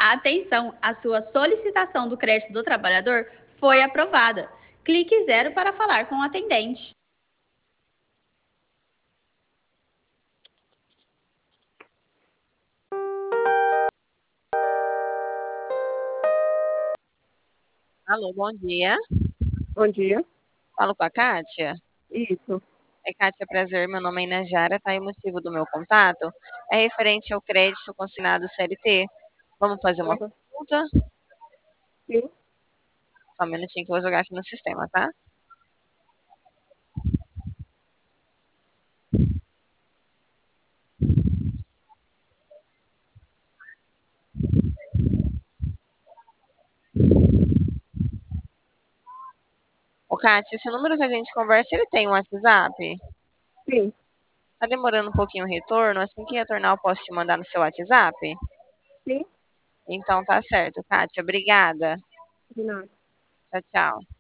Atenção, a sua solicitação do crédito do trabalhador foi aprovada. Clique 0 para falar com o atendente. Alô, bom dia. Bom dia. Falo com a Kátia. Isso. Kátia, prazer. Meu nome é Inajara, tá? E o motivo do meu contato é referente ao crédito consignado CLT. Vamos fazer uma Uhum. consulta? Sim. Só um minutinho que eu vou jogar aqui no sistema, tá? Ô, Kátia, esse número que a gente conversa, ele tem um WhatsApp? Sim. Tá demorando um pouquinho o retorno? Assim que retornar, eu posso te mandar no seu WhatsApp? Sim. Então tá certo, Kátia. Obrigada. De nada. Tchau, tchau.